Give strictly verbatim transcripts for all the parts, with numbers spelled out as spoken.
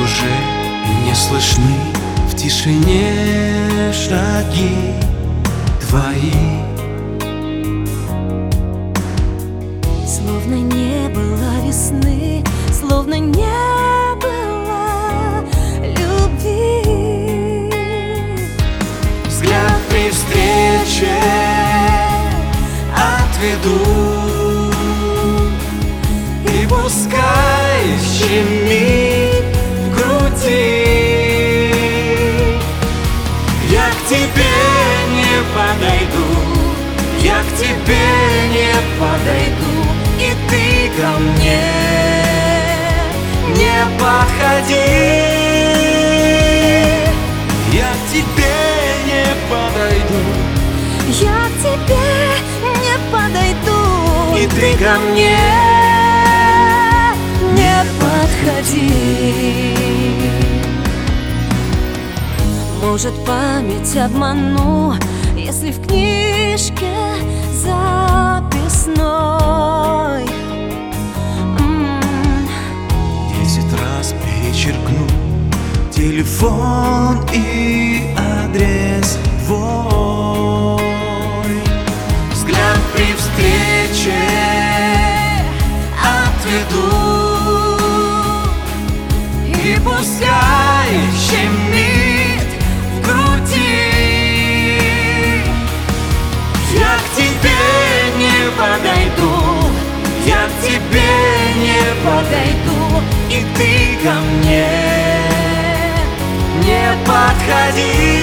уже не слышны в тишине шаги твои. Словно не было весны, словно не было любви. Взгляд при встрече отведу, и пускай щемит в груди. Я к тебе не подойду, я к тебе не подойду, и ты ко мне не подходи. Я к тебе не подойду, Я к тебе не подойду, и ты ко мне не подходи. Может, память обману, если в книжке записной м-м. десять раз перечеркну телефон и адрес твой. Взгляд при встрече отведу, и пускай щемит в груди. Я к тебе не подойду, я к тебе не подойду, и ты ко мне не подходи.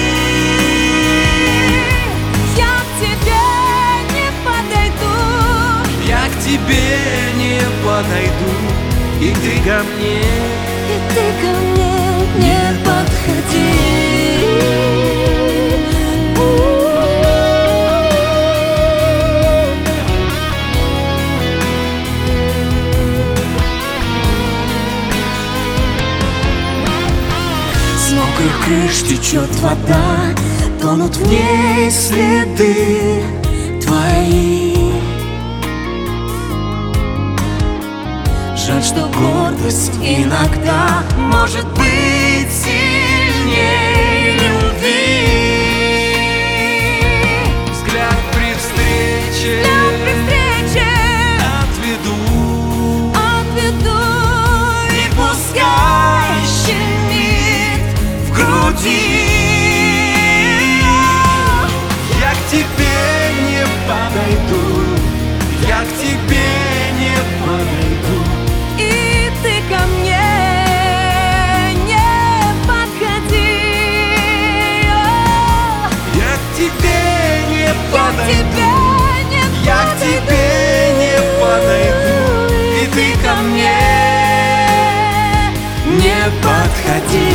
Я к тебе не подойду, Я к тебе не подойду, и ты ко мне и ты ко мне не подходи. С мокрых крыш течет вода, тонут в ней следы твои. Жаль, что гордость иногда может быть сильнее любви. Взгляд при встрече При встрече отведу, отведу, и пускай щемит в груди. Я к тебе не подойду, я к тебе не подойду, и ты ко мне не подходи. я к тебе не Я к подойду, тебе не я к тебе не подойду, и ты ко мне не подходи.